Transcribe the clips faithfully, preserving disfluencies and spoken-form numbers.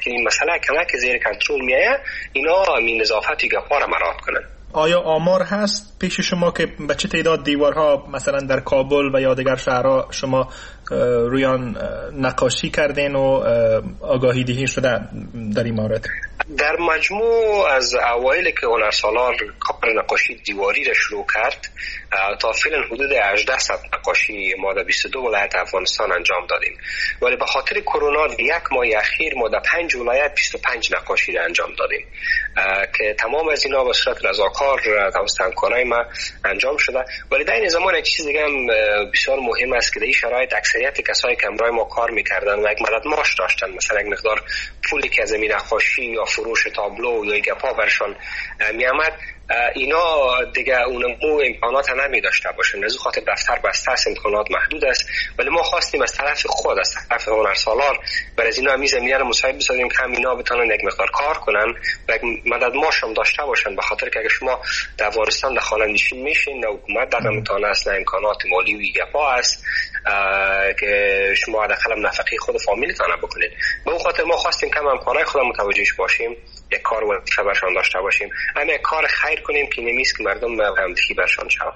که این مسئله کمک زیر کنترل میایه، اینا می نظافت و گپا را مراعات کنن. آیا آمار هست پیش شما که به چه تعداد دیوارها مثلا در کابل و یا دیگر شهرها شما روی آن نقاشی کردین و آگاهی دهی شده در این مورد؟ در مجموع از اوایل که هنرسالار کار نقاشی دیواری را شروع کرد تا فعلا حدود هجده صد نقاشی ما در بیست و دو ولایت افغانستان انجام دادیم، ولی به خاطر کرونا یک ماه اخیر ما در پنج ولایت بیست و پنج نقاشی را انجام دادیم که تمام از اینا به صورت رضاکار توسط همکارای ما انجام شده. ولی در این زمان یک چیز دیگه هم بسیار مهم است که در این شرایط اکثریت کسایی که همراه ما کار میکردن و یک مدد معاش داشتن، مثلا یک مقدار پولی که از این نقاشی یا فروش تابلو یا گپا برشان میامد، اینا دیگه اونمو امکانات نمی داشته باشن، از خاطر دفتر بسته است، امکانات محدود است. ولی ما خواستیم از طرف خود، از طرف هنرسالار برای از اینا همی زمینه رو مساعد بسازیم که هم اینا بتونن یک مقدار کار کنن و یک مدد معاش هم داشته باشن، به خاطر که اگه شما در افغانستان در خانه نشین میشین نه حکومت در امتحان است، نه امکانات مالی و گپا است که شما حداقل نفقه خود فامیلتان بکنید. به اون خاطر ما خواستیم که همکارای خودمون متوجهش باشیم، یک کار وظیفه برشان داشته باشیم، همین یک کار خیر کنیم که نمیست که مردم همدهی برشان شود.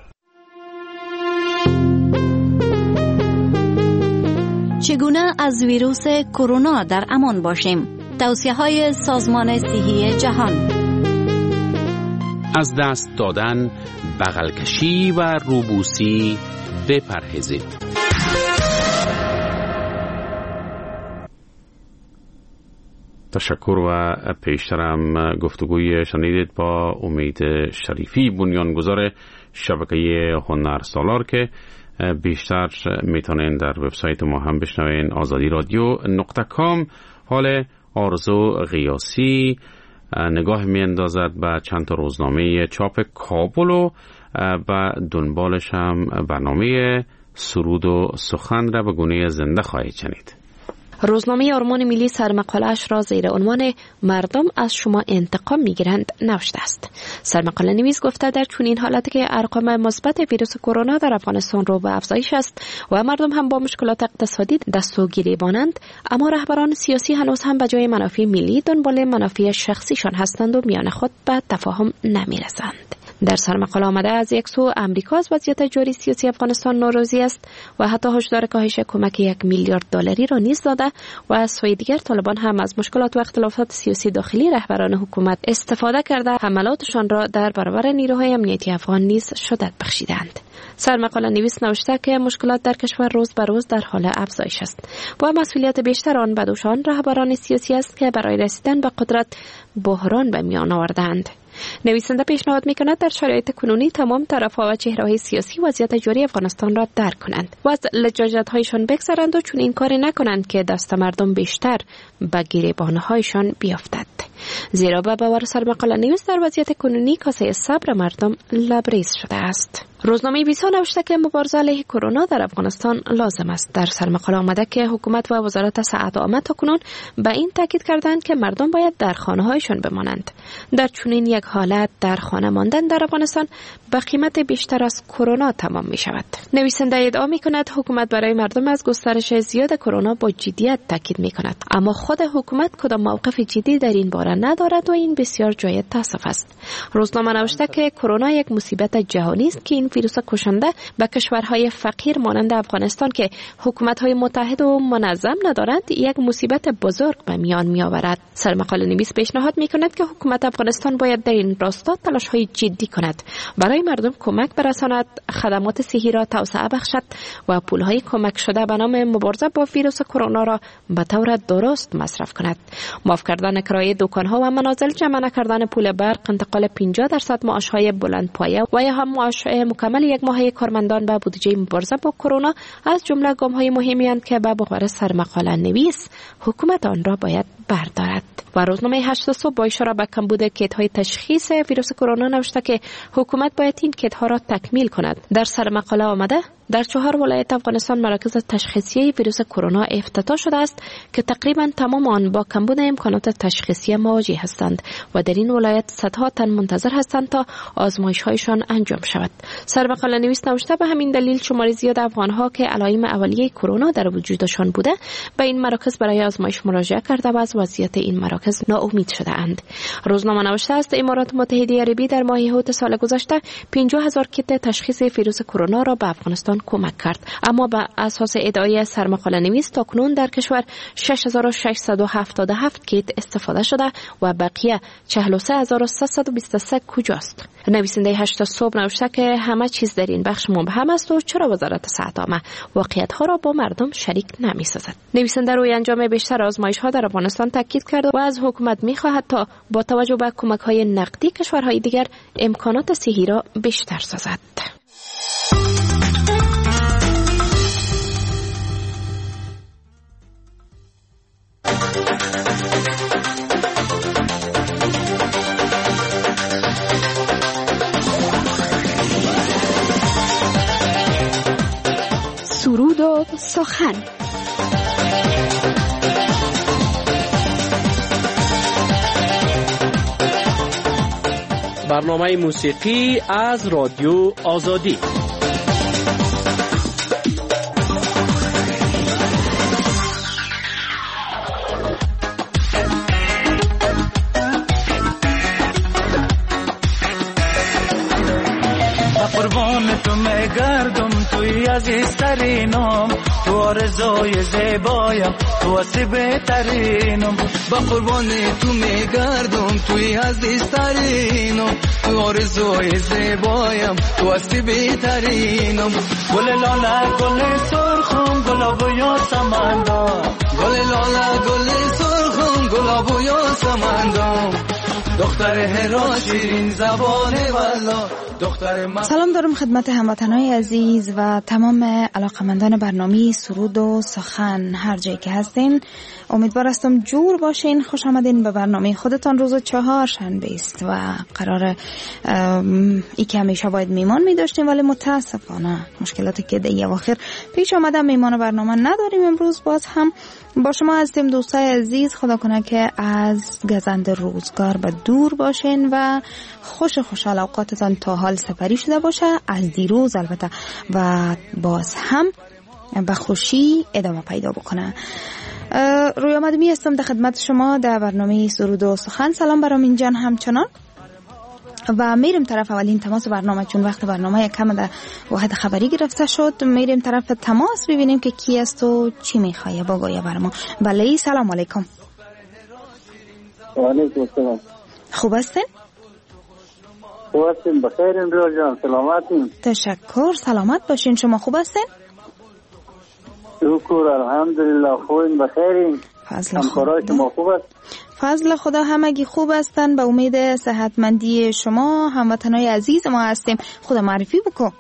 چگونه از ویروس کرونا در امان باشیم؟ توصیه‌های سازمان صحی جهان. از دست دادن، بغل کشی و روبوسی بپرهیزید. تشکر و پیشترم گفتگوی شنیدید با امید شریفی، بنیانگذار شبکه هنرسالار که بیشتر میتونین در وبسایت ما هم بشنوین آزادی رادیو نقطه کام. حال آرزو غیاسی نگاه میاندازد به چند تا روزنامه چاپ کابل و به دنبالش هم برنامه سرود و سخن را به گونه زنده خواهید شنید. روزنامه آرمان ملی سرمقاله‌اش را زیر عنوان مردم از شما انتقام میگیرند نوشته است. سرمقاله نویس گفته در چنین حالتی که ارقام مثبت ویروس کرونا در افغانستان رو به افزایش است و مردم هم با مشکلات اقتصادی دست و گریبانند، اما رهبران سیاسی هنوز هم به جای منافع ملی دنبال منافع شخصیشان هستند و میان خود به تفاهم نمیرسند. در سرمقاله آمده از یک سو امریکا از وضعیت جاری سیاسی افغانستان ناراضی است و حتی هشدار کاهش کمک یک میلیارد دلاری را نیز داده و از سوی دیگر طالبان هم از مشکلات و اختلافات سیاسی داخلی رهبران حکومت استفاده کرده حملاتشان را در برابر نیروهای امنیتی افغان نیز شدت بخشیدند. سرمقاله نویس نوشته که مشکلات در کشور روز به روز در حال افزایش است و مسئولیت بیشتر آن به دوش آن رهبران سیاسی است که برای رسیدن به قدرت بحران به میان آوردند. نویسنده پیشنهاد می‌کند در شرایط کنونی تمام طرف‌ها و چهره‌های سیاسی وضعیت جاری افغانستان را درک کنند و از لجاجت‌هایشان بگذرند و چون این کاری نکنند که دست مردم بیشتر به گریبان‌هایشان بیفتد. زیرا به باور سرمقاله نویس در وضعیت کنونی کاسه صبر مردم لبریز شده است. روزنامه بیسا نوشته که مبارزه علیه کرونا در افغانستان لازم است. در سرمقاله آمده که حکومت و وزارت صحت عامه تاکنون به این تاکید کردند که مردم باید در خانه‌هایشان بمانند. در چنین یک حالت در خانه ماندن در افغانستان به قیمت بیشتر از کرونا تمام می شود. نویسنده ادعا می کند حکومت برای مردم از گسترش زیاد کرونا با جدیت تاکید می کند، اما خود حکومت کدام موقف جدی در این باره ندارد و این بسیار جای تأسف است. روزنامه نوشته که کرونا یک مصیبت جهانی است که این ویروس کشنده به کشورهای فقیر مانند افغانستان که حکومت‌های متحد و منظم ندارند یک مصیبت بزرگ به میان می‌آورد. سرمقاله نویس پیشنهاد می‌کند که حکومت افغانستان باید در این راستا تلاش‌های جدی کند، برای مردم کمک برساند، خدمات صحی را توسعه بخشد و پول‌های کمک شده به نام مبارزه با ویروس کرونا را به طور درست مصرف کند. معاف کردن کرایه دکان‌ها و منازل، جمع نکردن پول برق، انتقال پنجاه درصد معاش‌های بلندپایه و یا هم معاش مکمل یک ماهه کارمندان به بودجه مبارزه با کرونا از جمله گام‌های مهمی اند که به باور سرمقاله نویس حکومت آن را باید بردارد. و روزنامه هشت صبح با اشاره به کمبود کیت‌های تشخیص ویروس کرونا نوشته که حکومت باید این کیت‌ها را تکمیل کند. در سرمقاله آمده در چهار ولایت افغانستان مراکز تشخیصی ویروس کرونا افتتاح شده است که تقریبا تمام آن با کمبود امکانات تشخیصی مواجه هستند و در این ولایت صدها تن منتظر هستند تا آزمایش هایشان انجام شود. سرمقاله نویس نوشته به همین دلیل شمار زیاد افغانها که علائم اولیه کرونا در وجودشان بوده به این مراکز برای آزمایش مراجعه کرده و از وضعیت این مراکز ناامید شده اند. روزنامه نوشته است امارات متحده عربی در ماه هوت سال گذشته پنجاه هزار کیت تشخیص ویروس کرونا را به افغانستان کمک کرد، اما به اساس ادعای سرمقاله نویس تاکنون در کشور شش هزار و ششصد و هفتاد و هفت کیت استفاده شده و بقیه چهل و سه هزار و سیصد و بیست و سه کجاست؟ نویسنده هشت صبح نوشته که همه چیز در این بخش مبهم است و چرا وزارت صحت عامه واقعیت ها را با مردم شریک نمی سازد. نویسنده روی انجام بیشتر آزمایش ها در افغانستان تاکید کرد و از حکومت می خواهد تا با توجه به کمک های نقدی کشورهای دیگر امکانات صحی را بیشتر سازد. سرود و سخن. برنامه موسیقی از رادیو آزادی. قربان تو میگردم توی عزیزترینم، تو آرزوی زیبایم، تو هستی بهترینم. با قربان تو میگردم توی عزیزترینم، تو آرزوی زیبایم، تو هستی بهترینم. گل لاله گل سرخم گلاب و یاسمندم، گل لاله گل سرخم گلاب و یاسمندم. دختر هرا شیرین زبان والا. سلام دارم خدمت هموطنان عزیز و تمام علاقمندان برنامه سرود و سخن هر جایی که هستین. امیدوار هستم جور باشین. خوش آمدین به برنامه خودتان. روز چهار شنبه است و قرار ای که همیشه باید میمان می داشتیم ولی متاسفانه مشکلاتی که در اواخر پیش آمده میمان برنامه نداریم. امروز باز هم با شما هستیم دوستای عزیز. خدا کنه که از گزند روزگار به دور باشین و خوش خوشحال اوقاتتان تا حال سپری شده باشه از دیروز البته و باز هم به خوشی ادامه پیدا بکنه. روی آمدمی هستم در خدمت شما در برنامه سرود و سخن. سلام برام اینجان همچنان و میریم طرف اولین تماس برنامه، چون وقت برنامه یک کم در واحد خبری گرفته شد. میریم طرف تماس ببینیم که کی است و چی میخواه بگویه برام. بله سلام علیکم. و علیکم السلام. خوب هستین؟ خوب هستین؟ بخیر امروز جان. سلامتین؟ تشکر. سلامت باشین. شما خوب هستین؟ شکر الحمدلله خوبین بخیرین. فضل خدا. شما خوب است؟ فضل خدا همگی خوب هستن. به امید صحتمندی شما هموطنای عزیز ما هستیم. خدا معرفی بکن.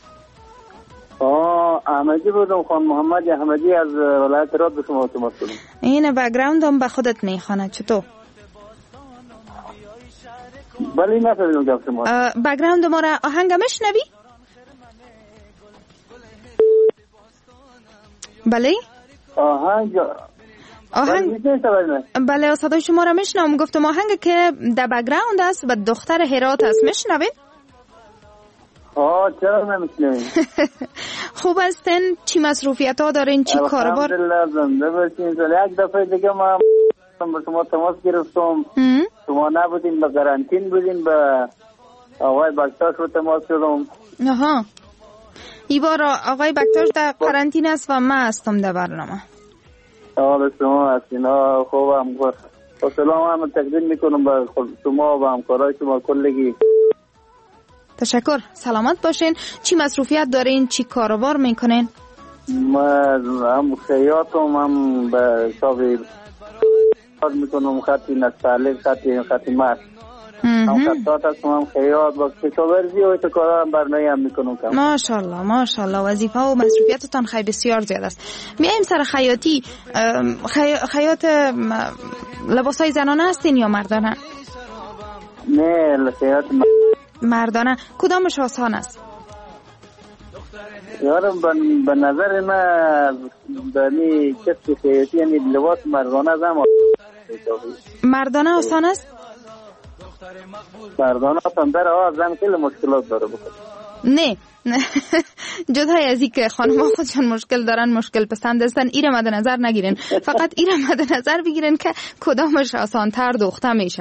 آه احمدی بودم، خان محمد احمدی از ولایت راد به شما تماس کنم. این بک‌گراند هم به خودت میخوانه چطور؟ بله نفهمیدم گفت شما. بک‌گراند ما را آهنگ میشنوی؟ بله؟ آهنگ آهنگ بله صدای شما را میشنوم. گفتم آهنگ که در بک‌گراند است به دختر هرات است میشنوید؟ آه چرا نمیشنوید؟ خوب هستین؟ چی مصروفیت ها دارین؟ چی کاروبار؟ الحمدلله زنده باشین. یک دفعه دیگه ما با شما تماس گرفتم، شما نبودین، به قرنطین بودین، به آقای بکتاش رو تماس شدم. آها ای بار آقای بکتاش در قرنطین است و من هستم در برنامه. حال شما هستین؟ خوبم. با سلام هم تقدیم میکنم به شما و همکارای شما کلگی. تشکر. سلامت باشین. چی مصروفیت دارین؟ چی کاروبار میکنین؟ من هم خیاطم، هم به شابی کار میکنم، خطی نستعلیق، خطی خطی مرد. هم خطات هستم، هم خیاط و کشاورزی و ایتا کارا هم برنامه هم میکنم. ماشاءالله ماشاءالله. وظیفه و مصروفیتتان خیلی بسیار زیاد است. میایم سر خیاطی. خی... خیاط لباسای زنانه هستین یا مردانه؟ نه خیاط مردانه. کدامش آسان است؟ یارم به نظر من دانی کسی خیاطی یعنی لباس مردانه زم مردانه آسان است؟ مردانه آسان در آه زم خیلی مشکلات داره بکنه. نه نه جدای از این که خانم ها خودشان مشکل دارن، مشکل پسند هستن، ایره مد نظر نگیرین، فقط ایره مد نظر بگیرین که کدامش آسان تر دوخته میشه.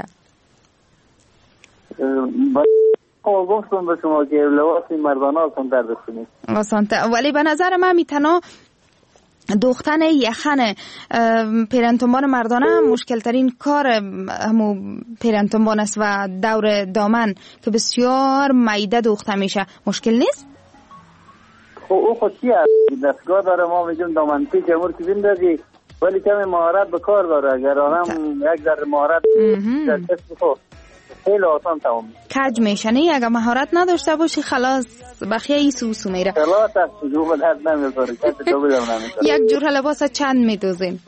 با گفتم به شما که لباسی مردانه آسان تر بکنید آسان تر، ولی به نظر من میتنا دوختن یخن پیرنتنبان مردانه مشکل ترین کار همو پیرنتنبان است و دور دامن که بسیار میده دوخته میشه. مشکل نیست؟ خب او خود چی هست؟ دستگاه داره، ما میگیم دامن پیچ امور که بندازی، ولی کمی مهارت به کار داره. اگر آدم یک ذره مهارت در کسب خود خیلی آسان تمام کج میشه. نه اگه مهارت نداشته باشی خلاص بخیه ای سوسو میره. خلاص است جو به درد نمیخوره. کسی تو بدم نمیخوره. یک جور لباس چند میدوزین؟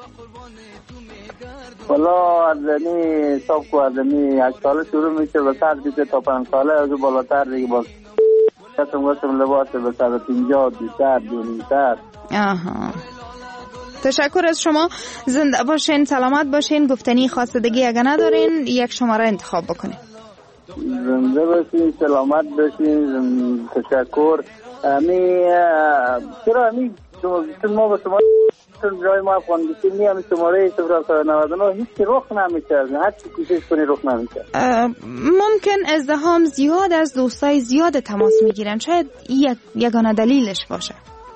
والا از نی صاحب کو از نی یک سال شروع میشه به صد بیست تا پنج ساله از بالاتر دیگه باز کسم گفتم لباس به صد پنجاه بیشتر دونیتر. آها تشکر از شما، زنده باشین، سلامت باشین. گفتنی خواستگی اگه ندارین یک شماره انتخاب بکنین. زنده باشین، سلامت باشین، تشکر. امی چرا امی ما به شما جای ما افغان بسید می همی شماره صفر نود و نه هیچ که رخ نمیشه، هر چی کوشش کنی رخ نمیشه. ممکن ازدحام زیاد از دوستای زیاد تماس میگیرن، شاید یک یگانه دلیلش باشه.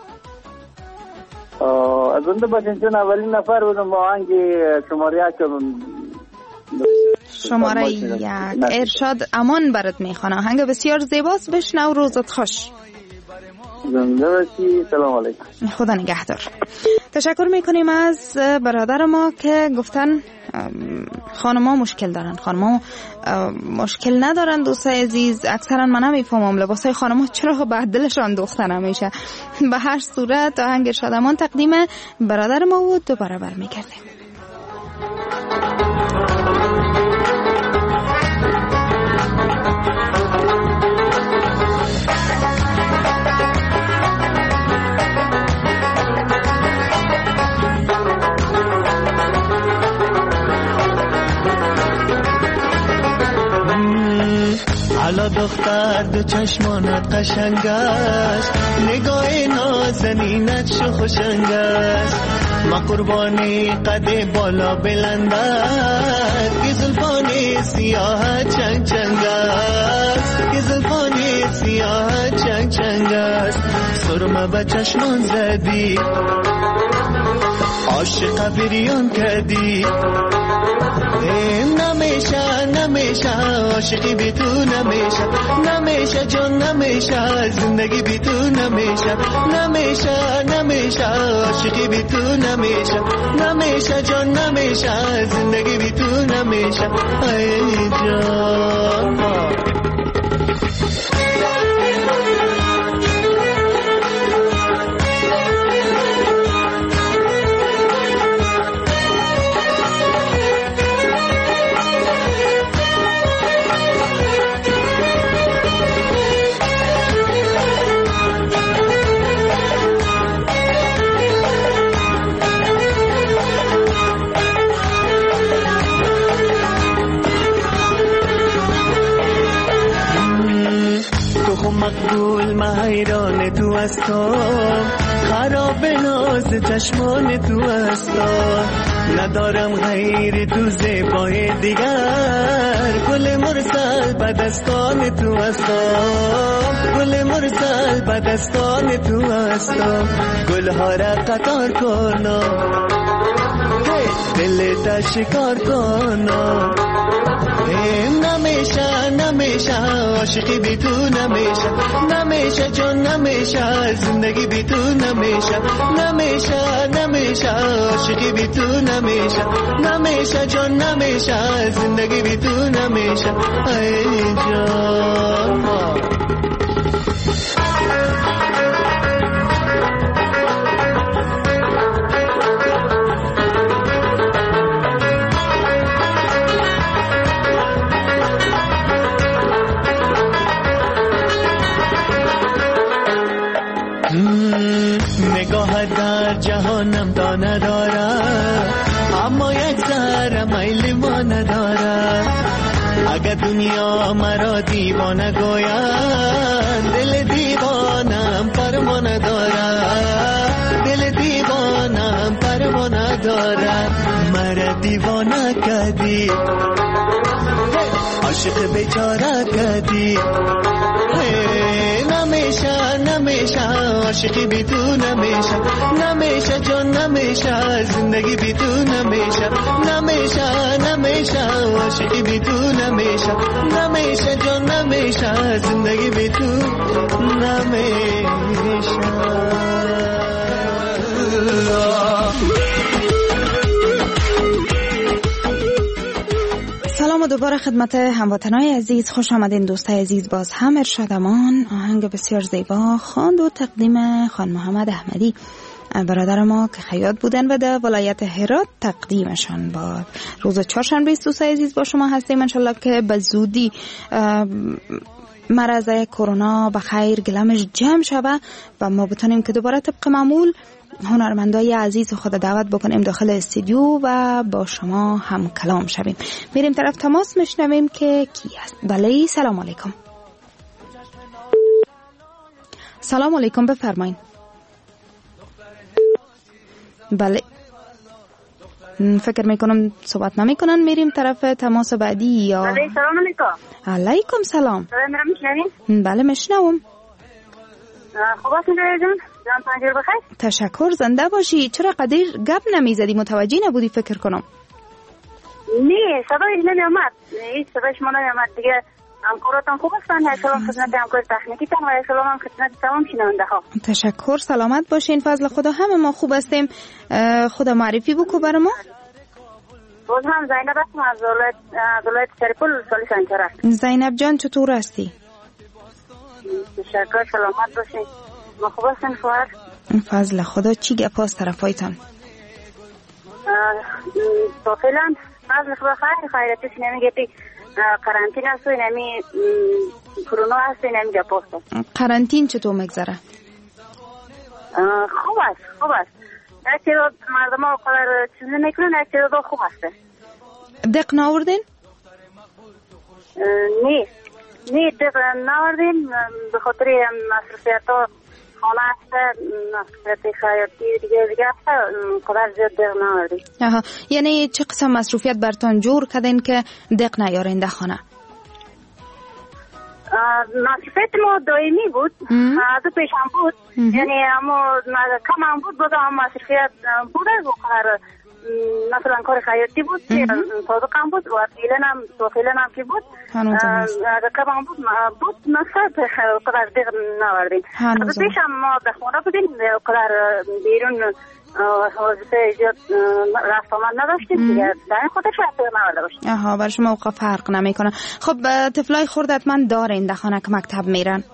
از اونده باشین چون اولین نفر بودم با آنگی شماره یک شماره یک ارشاد امان برات میخوانه. آهنگ بسیار زیباست، بشنو. روزت خوش. زنده باشی. سلام علیکم. خدا نگهدار. تشکر میکنیم از برادر ما که گفتن خانما مشکل دارن. خانما مشکل ندارن دوستای عزیز. اکثرا من نمیفهمم لباسای خانما چرا بعد دلشان دوخته نمیشه. به هر صورت آهنگ شادمان تقدیم برادر ما بود. دوباره برمیگردیم. حالا دختر دو چشمانت قشنگ است، نگاه نازنینت شو خوشنگ است، ما قربانی قد بالا بلند است، که زلفان سیاه چنگ چنگ است، که زلفان سیاه چنگ چنگ است، سرمه به چشمان زدی عاشق بریان کردی، نمیشه نمیشه عاشقی بی تو نمیشه، نمیشه جان نمیشه زندگی بی تو نمیشه، نمیشه نمیشه عاشقی بی تو نمیشه، نمیشه جان نمیشه زندگی بی تو نمیشه. ای جان مقبول من حیران تو هستم، خراب ناز چشمان تو هستم، ندارم غیر تو زیبای دیگر، گل مرسل به دستان تو هستم، گل مرسل به دستان تو هستم، گلها را قطار کنم دل تا شکار کنم، نمیشه نمیشه عاشقی بی تو نمیشه، نمیشه جان نمیشه زندگی بی تو نمیشه، نمیشه نمیشه عاشقی بی تو نمیشه، نمیشه جان نمیشه زندگی بی تو نمیشه. ای جان دیوا ندارد، اما یک ذره میل ما ندارد. اگر دنیا مرا دیوانه گوید، دل دیوانم پروا ندارد، دل دیوانم پروا ندارد. مرا دیوانه کردی، عاشق بیچاره کردی، نمیشه نمیشه عاشقی بی تو نمیشه، نمیشه جان نمیشه زندگی بی تو نمیشه، نمیشه نمیشه عاشقی بی تو نمیشه، نمیشه جان نمیشه زندگی بی تو نمیشه. سلام و دوباره خدمت هموطنای عزیز، خوش آمدین دوستای عزیز. باز هم ارشاد امان آهنگ بسیار زیبا خواند و تقدیم خان محمد احمدی برادر ما که خیاط بودن و در ولایت هرات تقدیمشان باد. روز چهارشنبه دوستای عزیز با شما هستیم، انشالله که به زودی مرض کرونا به خیر گلمش جمع شود و ما بتونیم که دوباره طبق معمول هنرمندای عزیز خود دعوت بکنیم داخل استودیو و با شما هم کلام شویم. میریم طرف تماس میشنویم که کی است. بله سلام علیکم. سلام علیکم بفرمایید. بله فکر میکنم صحبت نمی کنن. میریم طرف تماس بعدی. یا بله سلام علیکم. علیکم سلام. صدای میشنوین؟ بله میشنوم. خوب هستین جان؟ جان پنجیر بخیر. تشکر، زنده باشی. چرا قدیر گپ نمیزدی؟ متوجه نبودی فکر کنم. نه صدای نمیامد، هیچ صدای شما نمیامد دیگه. همکاراتان خوب هستن؟ سلام خدمت همکار تکنیکی تان و سلام هم خدمت تمام شنونده ها. تشکر، سلامت باشین. فضل خدا همه ما خوب هستیم. خدا معرفی بکو بر ما. باز هم زینب هستم از ولایت ولایت سرپل سالی سنچره. زینب جان چطور هستی؟ تشکر، سلامت باشین. ما خوب هستیم خواهر. فضل خدا چی گپ هست طرفایتان؟ تا فعلا فضل خدا خیلی خیرتیش نمیگه پی قرنطین هست و نمی کرونا هست و نمی گپ هست. قرنطین چطور مگذره؟ خوب است خوب است. یک تعداد مردم ها قدر چیز نمیکنن، یک تعداد خوب هسته. دق ناوردین؟ نه نه دق ناوردین به خاطر مصرفیت ها خانه هسته، مصرفیت خیاطی دیگه دیگه هسته، قدر زیاد دق ناوردین. آها، یعنی چه قسم مصرفیت برتان جور کردین که دق نیارین در خانه؟ مصرفیت ما دائمی بود، از پیش هم بود، یعنی اما کم هم بود، بود هم مصرفیت بود از بخار مثلا کار خیاطی بود که تازه کم بود و فیلن هم تو فیلن هم که بود از کم هم بود بود نصد قدر دیگه نوردیم. از پیش هم ما در خونه بودیم، قدر بیرون وظیفه ایجاد رفت آمد نداشتیم دیگه، در این خودش رفت نورده باشیم. آها، برای شما اوقا فرق نمیکنه. خب طفلای خردت من دارین در خانه که مکتب میرن؟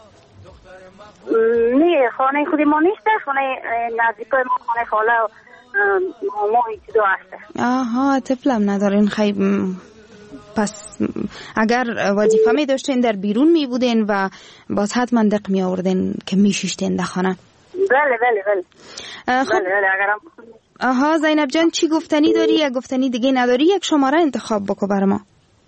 نه خانه خودی ما نیسته، خانه نزدیکای ما خانه خاله و ماما هیچی دو هسته. آها، طفلم ندارین. خیلی پس اگر وظیفه می داشتین در بیرون می بودین و باز حتما دق می آوردین که می شیشتین در خانه. بله بله بله. خب بله بله اگرم. آها زینب جان چی گفتنی داری یا گفتنی دیگه نداری؟ یک شماره انتخاب بکو برای ما.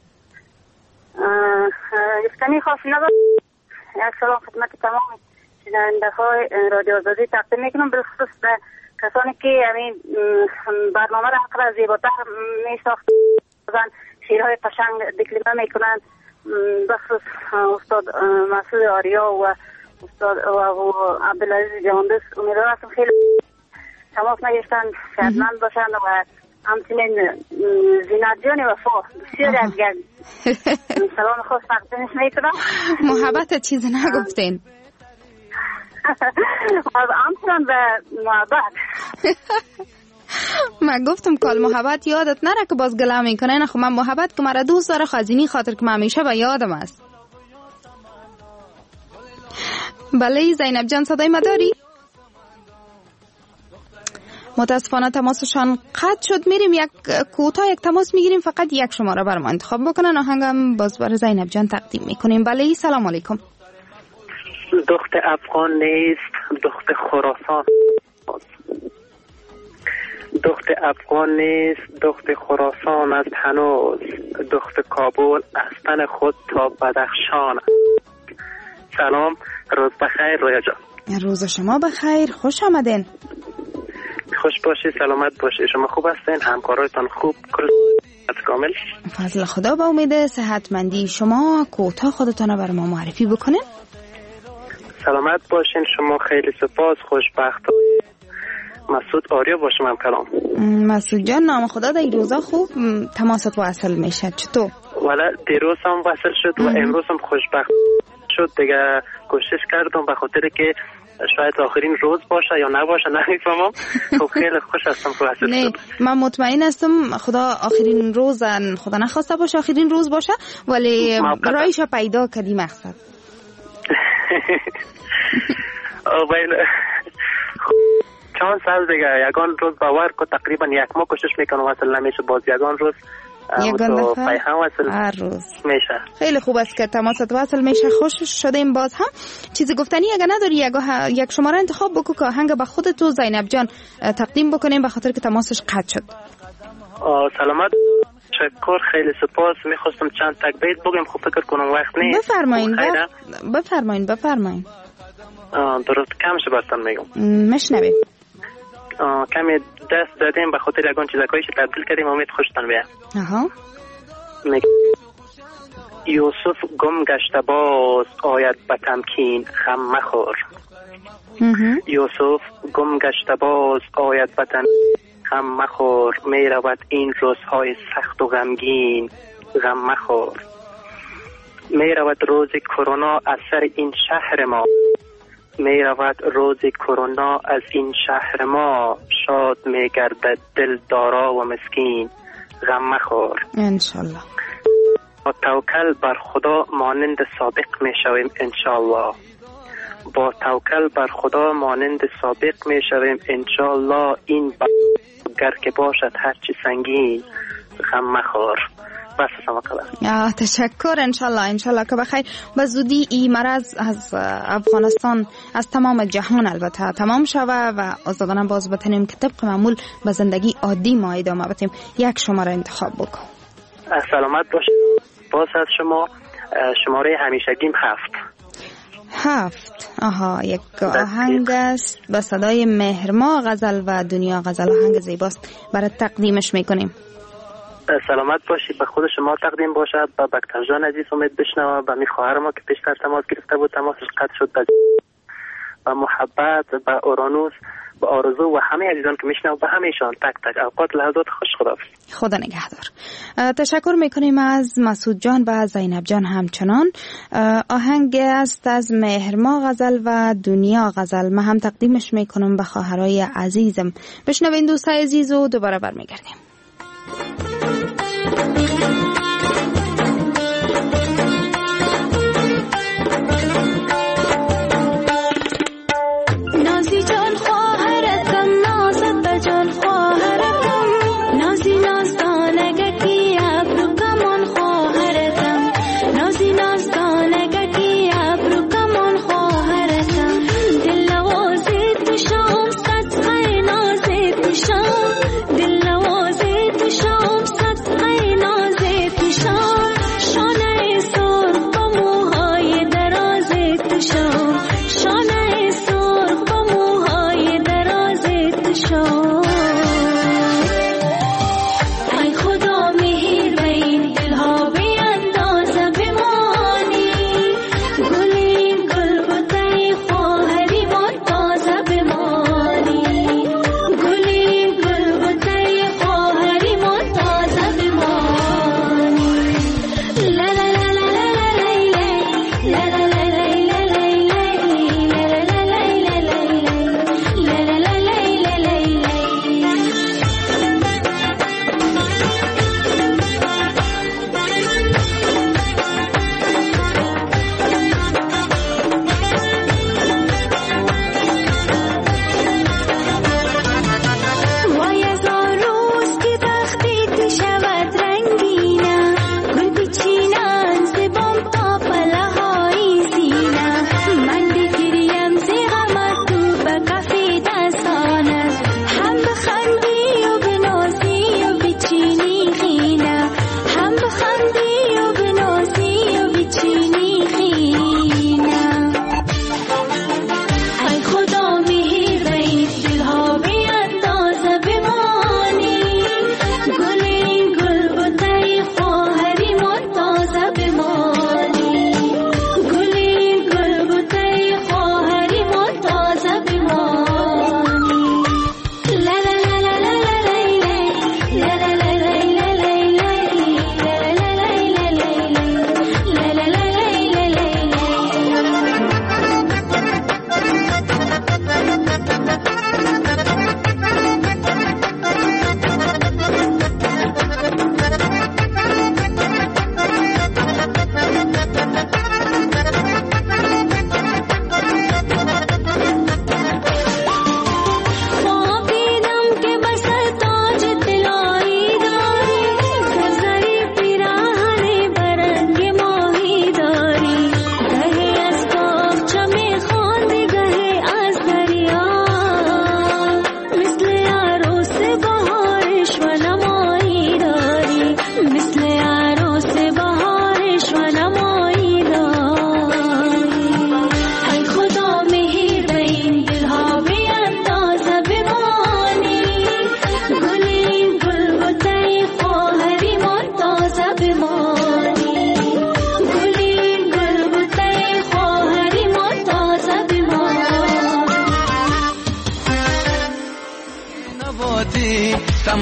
گفتنی خاصی ندارم. یک سلام خدمت تمام شنونده های رادیو آزادی تقدیم میکنم، بالخصوص به کسانی که همین برنامه را انقدر زیباتر می ساختن، شیرهای قشنگ دکلمه میکنن، بخصوص استاد مسعود آریا و استاد و عبدالعزیز جهاندوست. امیدوارم خیلی تماس نگشتن، شادمند باشن و همچنین زینت جان وفا بسیار از گرد سلام خواست تقدیمش میکنم. محبت چیز نگفتین؟ از همچنان به محبت من گفتم کال محبت یادت نره که باز گله میکنه. نه خب من محبت که مرا دوست داره خازینی خاطر که من همیشه به یادم است. بله زینب جان صدای ما داری؟ متاسفانه تماسشان قطع شد. میریم یک کوتاه یک تماس میگیریم، فقط یک شماره برام انتخاب بکنن، آهنگم باز برای زینب جان تقدیم میکنیم. بله سلام علیکم. دخت افغان نیست، دخت خراسان. دخت افغان نیست، دخت خراسان است هنوز، دخت کابل از تن خود تا بدخشان. سلام، روز بخیر رویا جان. روز شما بخیر، خوش آمدین. خوش باشی، سلامت باشی. شما خوب هستین؟ همکارایتان خوب؟ کل کامل؟ فضل خدا، با امید صحتمندی. شما کوتاه خودتان رو بر ما معرفی بکنین. سلامت باشین. شما خیلی سپاس، خوشبخت. مسعود آریا باشم هم کلام. مسعود جان، نام خدا در این روزا خوب تماست وصل میشه، چطور؟ ولی دیروز هم وصل شد و امروز هم خوشبخت شد دیگه. کوشش کردم به خاطر که شاید آخرین روز باشه یا نباشه، نمیفهمم. خب خیلی خوش هستم که وصل نه، شد. من مطمئن هستم خدا آخرین روز، خدا نخواسته باشه آخرین روز باشه، ولی رایش پیدا کردی مقصد. چند سال دیگه یگان روز باور که تقریبا یک ماه کوشش میکنم وصل نمیشه، باز یگان روز یگان دفعه هر روز میشه. خیلی خوب است که تماست وصل میشه. خوش شدیم. باز هم چیزی گفتنی اگه نداری یک شماره انتخاب بکو که آهنگ به خودت و زینب جان تقدیم بکنیم، به خاطر که تماسش قطع شد. سلامت، تشکر، خیلی سپاس. میخواستم چند تک بیت بگم، خب فکر کنم وقت نیست. بفرمایین بفرمایین بفرمایین. درست کمش بستن میگم مشنویم. کمی دست دادیم به خاطر یگان چیزکایش تبدیل کردیم، امید خوشتان بیا. آها. یوسف گم گشته باز آید به تمکین، خم مخور. یوسف گم گشته باز آید به تمکین، غم مخور. می رود این روزهای سخت و غمگین، غم مخور. می رود روز کرونا از سر این شهر ما، می رود روز کرونا از این شهر ما. شاد می گردد دل دارا و مسکین، غم مخور. انشالله. با توکل بر خدا مانند سابق می شویم انشالله. با توکل بر خدا مانند سابق می شویم انشالله. این گر که باشد هرچی سنگین، غم مخور. بس سلام. تشکر. انشالله انشالله که بخیر به زودی این مرض از افغانستان، از تمام جهان البته تمام شوه و آزادانه باز بتونیم که طبق معمول به زندگی عادی ما ادامه بدیم. یک شماره انتخاب بکن. سلامت باشید. باز از شما شماره همیشگیم هفت. هفت. آها، یک آهنگ است به صدای مهرما غزل و دنیا غزل. آهنگ زیباست، برای تقدیمش میکنیم. سلامت باشید. به خود شما تقدیم باشد، به بکتر جان عزیز امید بشنوه، به می خواهر ما که پیشتر تماس گرفته بود تماسش قطع شد، به محبت، به اورانوس، به آرزو و همه عزیزان که میشنوه، به همهشان تک تک اوقات لحظات خوش. خدا خدا نگهدار. تشکر میکنیم از مسعود جان و زینب جان. همچنان آهنگ است از مهرما غزل و دنیا غزل. من هم تقدیمش میکنم به خواهرای عزیزم. بشنوین دوستای عزیز و دوباره برمیگردیم. نازی جان خواهرتم، نازت جان خواهرتم، نازی نازدانگکی ابرو کمان خواهرتم، نازی نازدانگکی ابرو کمان خواهرتم. دل نوازی تو شام صدقه نازی تو شام، دل نوازی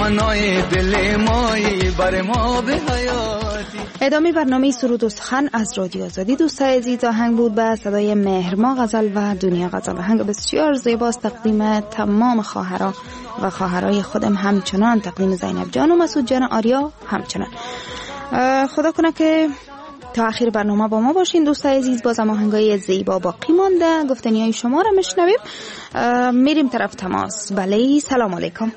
تمنای دل مایی بر ما به حیاتی. ادامه برنامه سرود و سخن از رادیو آزادی. دوستای عزیز، آهنگ بود به صدای مهرما غزل و دنیا غزل. آهنگ بسیار زیباست، تقدیم تمام خواهرها و خواهرای خودم، همچنان تقدیم زینب جان و مسعود جان آریا همچنان. خدا کنه که تا آخر برنامه با ما باشین دوستای عزیز. بازم آهنگای زیبا باقی مانده، گفتنیای شما را میشنویم. میریم طرف تماس. بله سلام علیکم.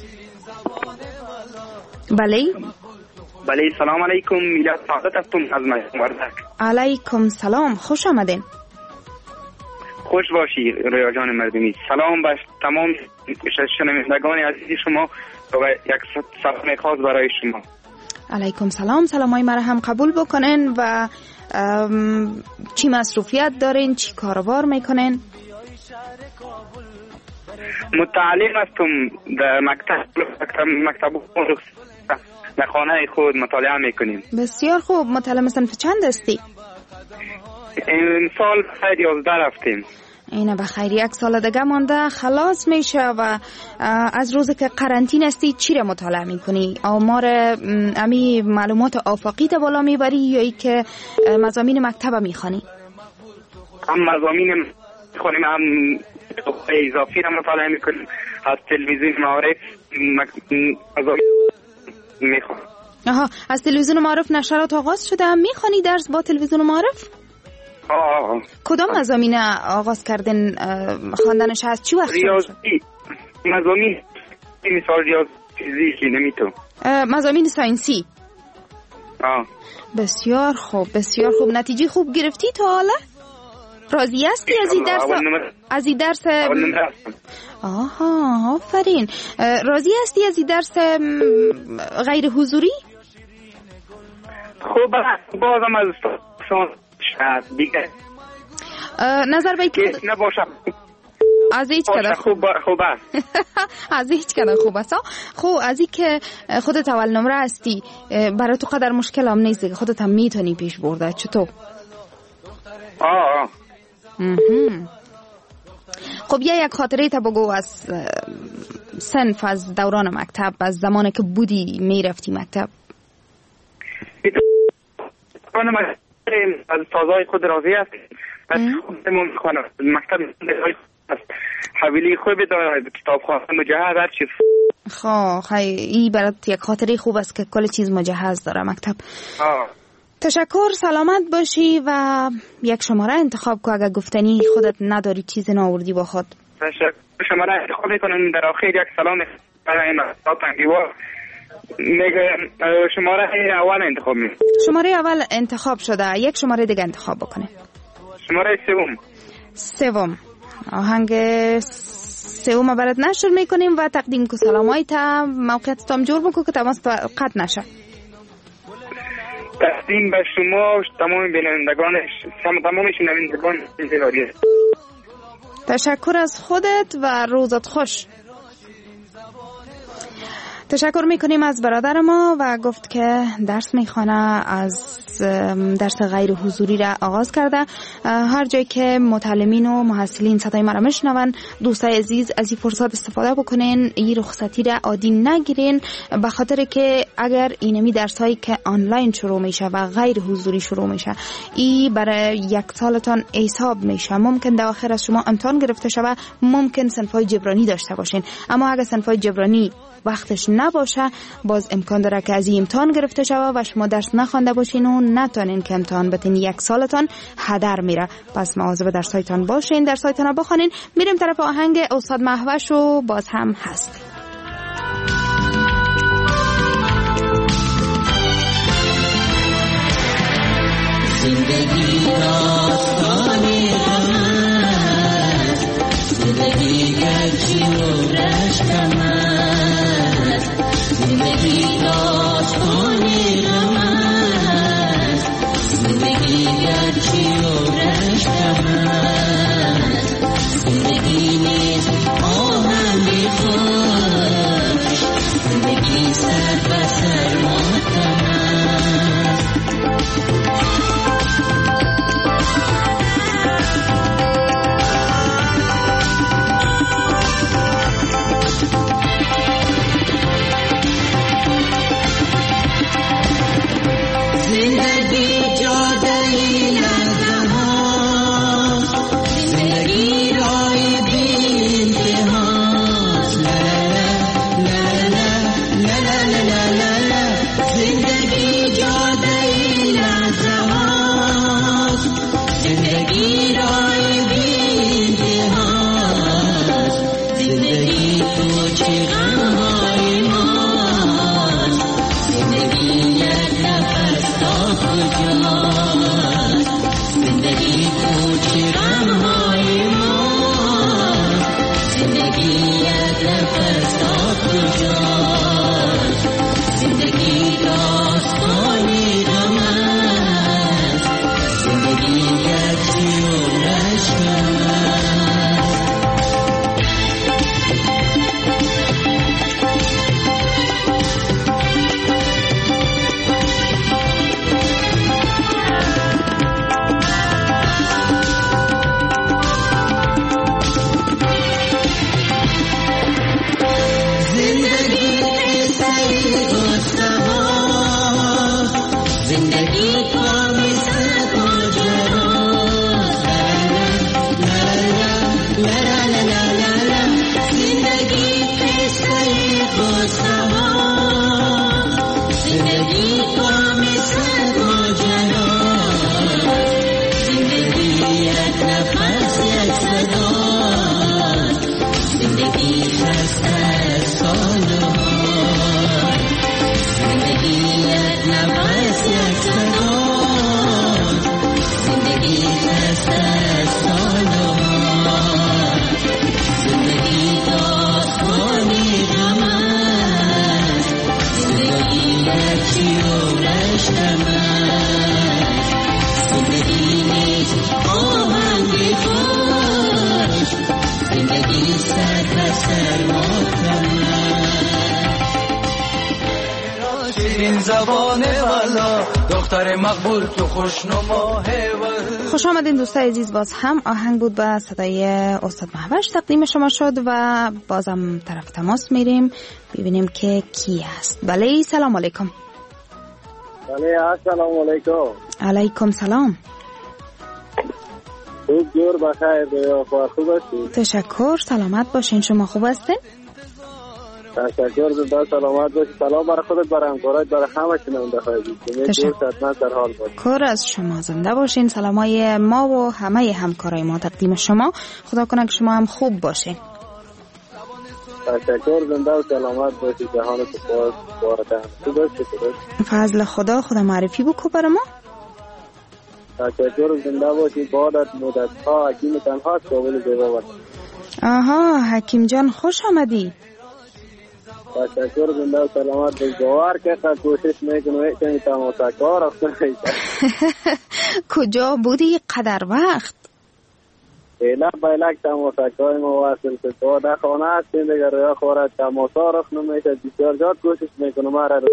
بله بله سلام علیکم. میلاد سعادت هستم از مردک. علیکم سلام، خوش آمدین. خوش باشی رویا جان مردمی. سلام به تمام شنوندگان عزیز شما و یک سلام خاص برای شما. علیکم سلام. سلامای مرا هم قبول بکنین و چی مصروفیت دارین، چی کاروبار میکنین؟ متعلم هستم در مکتب مکتب مکتب در خانه خود مطالعه میکنیم. بسیار خوب. متعلم صنف چند هستی؟ این سال خیر یازده رفتیم. اینه بخیر، یک سال دیگه مانده خلاص میشه. و از روزی که قرنطینه هستی چی را مطالعه میکنی؟ آمار امی معلومات آفاقی تا بالا میبری یا ای که مضامین مکتب میخوانی؟ هم مضامین میخوانیم، هم اضافی را مطالعه میکنیم. از تلویزیون معارف میخوانیم. آها، از تلویزیون معارف نشرات آغاز شده، هم میخوانی درس با تلویزیون معارف؟ آه. کدام مضامین آغاز کردن خواندنش؟ از چی وقت؟ ریاضی، مضامین مثال ریاضی، فیزیکی، نمیتون مضامین ساینسی. آه. بسیار خوب بسیار خوب. نتیجه خوب گرفتی تا حالا؟ راضی هستی از این درس؟ از این درس آها آفرین. راضی هستی از این درس غیر حضوری؟ خوب بازم از شاید دیگه نظر بایی که نباشم از هیچ کده خوب خوبه از هیچ کده خوب است. خب از این که خودت اول نمره هستی برای تو قدر مشکل هم نیست دیگه، خودت هم میتونی پیش برده. چطور؟ آه خب یه یک خاطره تا بگو از صنف، از دوران مکتب، از زمانی که بودی میرفتی مکتب. از تازای خود راضی است. از خودمون میخوانم مکتب حویلی خوبی داره، کتابخانه مجهز، هر چیز. خب این برات یک خاطره خوب است که کل چیز مجهز داره مکتب. آه. تشکر، سلامت باشی و یک شماره انتخاب که اگر گفتنی خودت نداری چیز ناوردی با خود. تشکر. شماره انتخاب میکنم. در آخر یک سلام برای مردم دیوار میگه شماره اول انتخاب می. شماره اول انتخاب شده، یک شماره دیگه انتخاب بکنه. شماره سوم. سوم. آهنگ سوم برات نشر میکنیم و تقدیم که سلامای تا موقعیت تام جور بکن که تماس قطع نشه. تقدیم به شما تمام بینندگان تمام شنوندگان رادیو. تشکر از خودت و روزت خوش. تشکر میکنیم از برادر ما و گفت که درس میخوانه، از درس غیر حضوری را آغاز کرده. هر جایی که متعلمین و محصلین صدای ما را میشنون، دوستای عزیز از این فرصت استفاده بکنین، این رخصتی را عادی نگیرین، به خاطر که اگر اینمی درس هایی که آنلاین شروع میشه و غیر حضوری شروع میشه، این برای یک سالتان حساب میشه. ممکن در آخر از شما امتحان گرفته شود، ممکن صنفای جبرانی داشته باشین، اما اگر صنفای جبرانی وقتش نباشه باز امکان داره که از این امتحان گرفته شود و شما درس نخوانده باشین و نتونین که امتحان بتین، یک سالتان هدر میره. پس مواظب درسایتان باشین، درسایتان رو بخونین. میریم طرف آهنگ استاد مهوش و باز هم هست. زندگی داستانی غمت، زندگی گرچی و رشتمت، زندگی داستانی غمت، زندگی گرچی و رشتمت، زندگی نیست آهنگی خوش، زندگی سر به سر ماتمت. نفس یک صدا زندگی دست از سالات زندگی داستانی غم است زندگی هرچی و رشتم است زندگی نیست آهنگ خوش زندگی سر و سر ماتم این زبان والا دختر مقبول تو خوشنما. خوش آمدین دوستای عزیز. باز هم آهنگ بود به صدای استاد محوش تقدیم شما شد و بازم طرف تماس میریم ببینیم که کی است. بله سلام علیکم. بله السلام علیکم. علیکم سلام. خوب جور بخیر یا خوب هستی؟ تشکر سلامت باشین. شما خوب هستین؟ تشکر زنده سلامت باشی. سلام برای خودت برای همکارات برای همه شنونده های تشکر در حال باشی. کار از شما زنده باشین. سلامای ما و همه همکارای ما تقدیم شما. خدا کنه که شما هم خوب باشین. تشکر زنده و سلامت باشی. جهان سپاس بارده خوب باشی. فضل خدا. خدا معرفی بکو برای ما. تشکر زنده باشی. بادت مدت ها حکیم تنها قابل زیبا باشی. آها حکیم جان خوش آمدی. تشکر زنده و سلامت به جوار که کوشش میکنه که تماشا کار افتاده. کجا بودی قدر وقت؟ ایلا بایلک تماشا کار مواصل شد. تو در خانه هستیم دیگر رویا خورد تماشا رخ نمیشه. بسیار زیاد کوشش میکنه ما را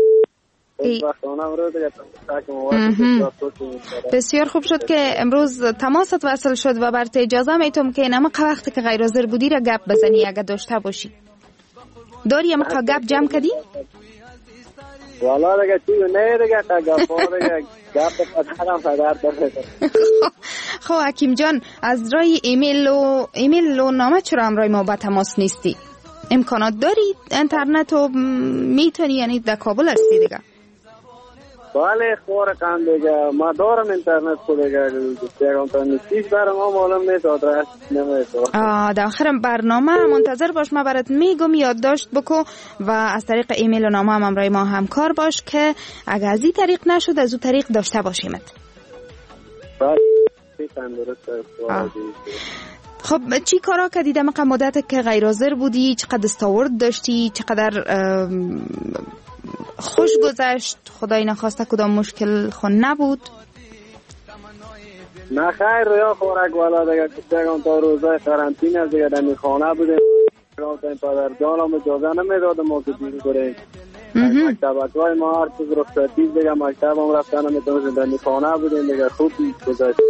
بسیار خوب شد که امروز تماست وصل شد و برات اجازه میتونم که نمه وقتی که غیر حاضر بودی را گپ بزنی اگه داشته باشی. داری اما گپ جمع کردی؟ والا دیگه چیو نه دیگه گپ دیگه گپ پدرم پدر داره. خب حکیم جان از رای ایمیل و ایمیل و نامه چرا همراه ما با تماس نیستی؟ امکانات داری اینترنت و میتونی یعنی در کابل هستی دیگه؟ بله خورقم دیگه ما دارم اینترنت خود دیگه دیگه چیز برای ما معلوم نیست آدرس نمیشه. آه در آخر برنامه منتظر باش ما برات میگم یادداشت بکو و از طریق ایمیل و نامه هم همراه ما همکار باش که اگه از این طریق نشد از اون طریق داشته باشیمت. بله تندرست. خب چی کارا کردی در مقام مدت که غیر حاضر بودی؟ چقدر استاورد داشتی؟ چقدر خوش گذشت؟ خدای نخواسته کدام مشکل خون نبود؟ نه خیر رویا خورک والا دیگه کشتگان تا روزای قرنطین از دیگه در خانه بودیم. پدر جانم اجازه نمیداد ما که دیگه بریم مکتبک های ما هر چیز رخصتی دیگه مکتب هم رفتن نمیتونیم در خانه بودیم دیگه خوب گذشت.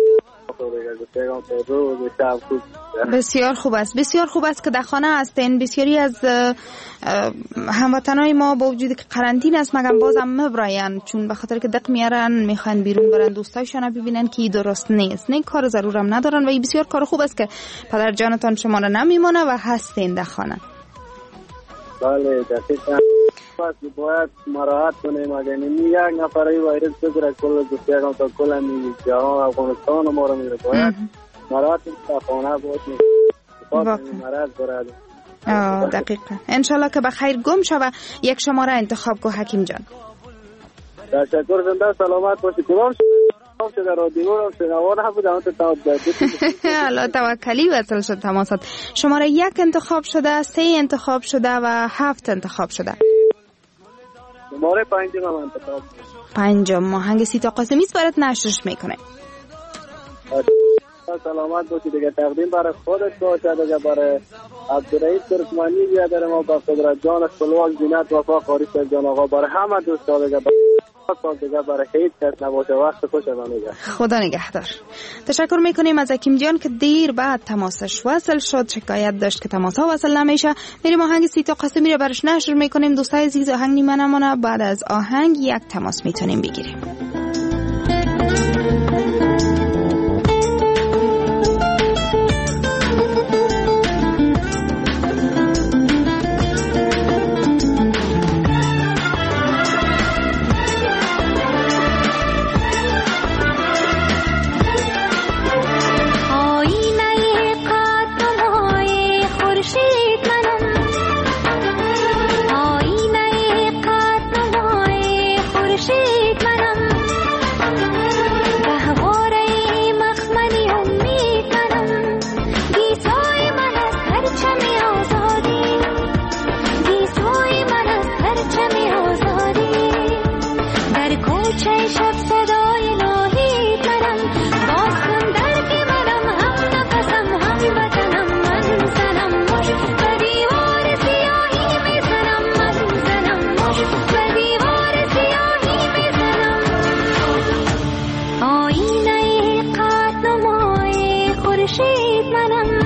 بسیار خوب است. بسیار خوب است که در خانه هستین. بسیاری از هموطنای ما با وجود که قرنطینه است مگم بازم مبراین چون به خاطر که دق میارن میخوان بیرون برن دوستایشان ببینن که درست نیست. نه کار ضرورم ندارن و این بسیار کار خوب است که پدر جانتان شما را نمیمونه و هستین در خانه. بله دقیقاً باید مراحت کنیم. اگر نمی یک نفری ویروس بگیره کل دوستیگان تا کل نمی جهان افغانستان ما رو میره باید مراحت تا خانه باشیم مرض برد. دقیقا انشالله که بخیر گم شوه. یک شماره انتخاب کو حکیم جان. تشکر زنده سلامت باشی. کدام شده رادیو رو شنوان هم بودم تا حالا توکلی وصل شد تماسات. شماره یک انتخاب شده، سه انتخاب شده و هفت انتخاب شده. شماره پنجم هم انتخاب پنجم آهنگ سیتا قاسمی است برات نشرش میکنه. سلامت باشی دیگه. تقدیم برای خودت باشه دیگه برای عبدالرئیس ترکمانی بیادر ما با قدرت جان خلواق زینت وفا قاری جان آقا برای همه دوستا دیگه دیگه برای هیچ کس نباشه. وقت خوش منیگه. خدا نگهدار. تشکر میکنیم از حکیم جان که دیر بعد تماسش وصل شد. شکایت داشت که تماس ها وصل نمیشه. میریم آهنگ سیتا قاسمی رو برش نشر میکنیم. دوستای عزیز آهنگ نیمه نمونه. بعد از آهنگ یک تماس میتونیم بگیریم. خورشید شب صدای ناهید منم باز کن درک منم هم نفسم هم وطنم من زنم مش به دیوار سیاهی میزنم من زنم مش به دیوار سیاهی میزنم آینه قد نمای خورشید منم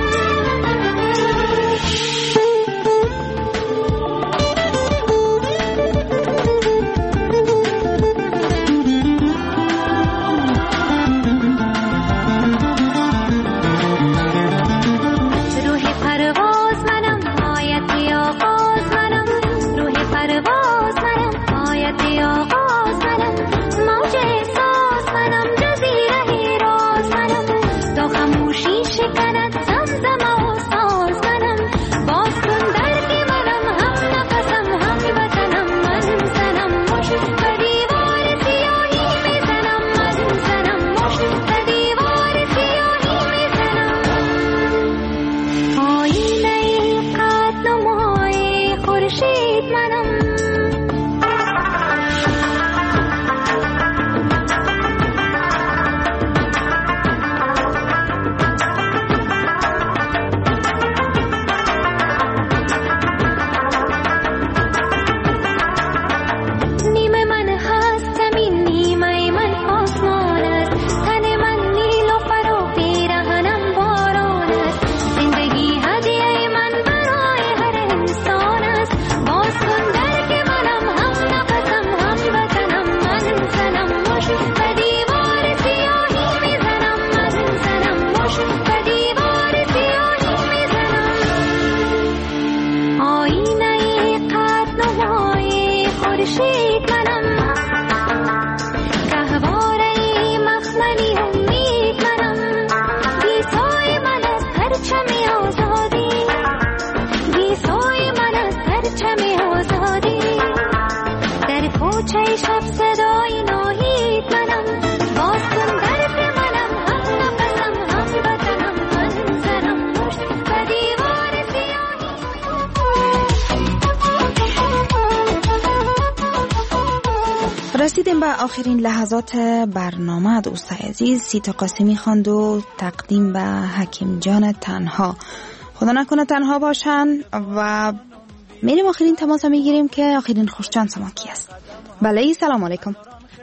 رسیدیم به آخرین لحظات برنامه. دوستای عزیز، سیتا قاسمی خواند و تقدیم به حکیم جان تنها. خدا نکنه تنها باشن و میریم آخرین تماس میگیریم که آخرین خوششانس ما کی است. بله، سلام علیکم.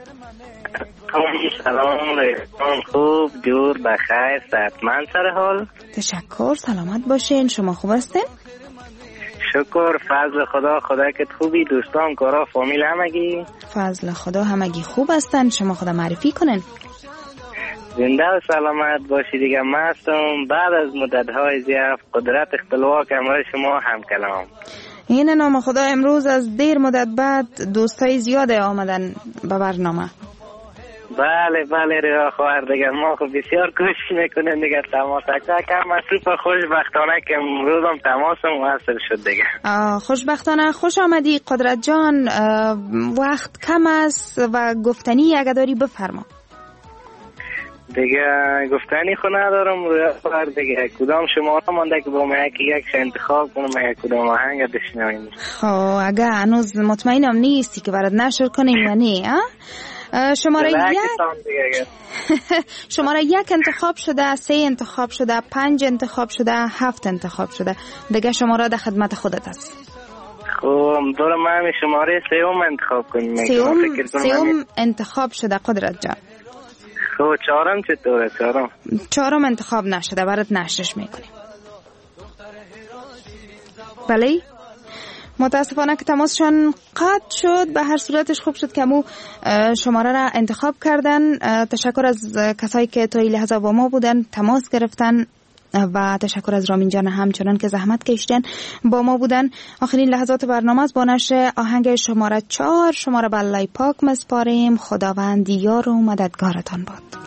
سلام علیکم. خوب جور بخیر صحتمند سر حال؟ تشکر، سلامت باشین. شما خوب هستین؟ شکر، فضل خدا. خدا که خوبی، دوستان کارا فامیل همگی؟ فضل خدا همگی خوب هستن. شما خدا معرفی کنن. زنده و سلامت باشی دیگه. من هستم بعد از مدت‌های زیاد قدرت اختلواک امروز شما هم کلام. این نام خدا امروز از دیر مدت بعد دوستای زیاد آمدن به برنامه. بله بله ریا خواهر دیگه، ما خب بسیار کوشش میکنیم دیگه تماس کم مصروف. خوشبختانه که امروز هم تماس موثر شد دیگه. خوشبختانه. خوش آمدی قدرت جان. وقت کم است و گفتنی اگه داری بفرما. دیگه گفتنی خو ندارم ریا خواهر دیگه. کدام شماره مانده که با ما یکی یک انتخاب کنم، یک کدام آهنگ بشنویم؟ خب اگه هنوز مطمئنم نیستی که برات نشر کنیم یا نه، شماره یک شماره یک انتخاب شده، سه انتخاب شده، پنج انتخاب شده، هفت انتخاب شده. دیگه شماره در خدمت خودت است. خب دور من شماره سوم انتخاب کنیم. سوم سوم انتخاب شده قدرت جان. خب چهارم چطوره؟ چهارم چهارم انتخاب نشده، برات نشرش میکنیم. بله، متاسفانه که تماسشان قطع شد. به هر صورتش خوب شد که مو شماره را انتخاب کردن. تشکر از کسایی که تا این لحظه با ما بودن، تماس گرفتن و تشکر از رامین جان همچنان که زحمت کشیدن با ما بودن. آخرین لحظات برنامه از با نشر آهنگ شماره چهار شماره به الله پاک مسپاریم. خداوند یار و مددگارتان باد.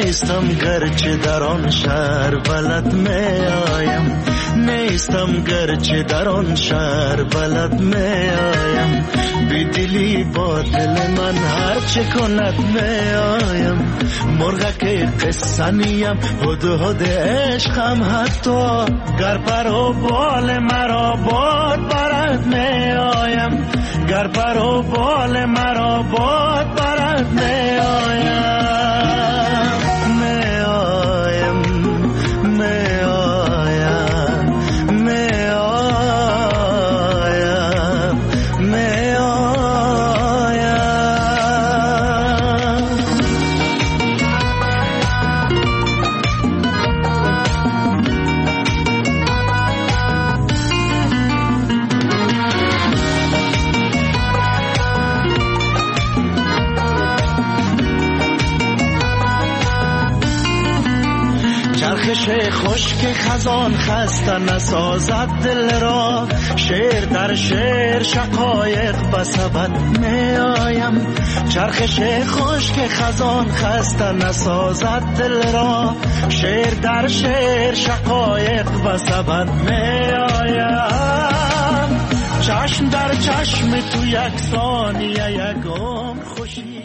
نیستم گرچه در آن شهر بلد می آیم نیستم گرچه در آن شهر بلد می آیم بی دلی با دل من هر چه کند می آیم مرغ که قصه نیم هد هد عشقم حتی گر پر و بال مرا باد برد می آیم گر پر و بال مرا باد برد می آیم خشک خزان خسته نسازد دل را شعر در شعر شقایق بسبد می آیم چرخش خشک خزان خسته نسازد دل را شعر در شعر شقایق بسبد می آیم چشم در چشم تو یک ثانیه یکم خوشی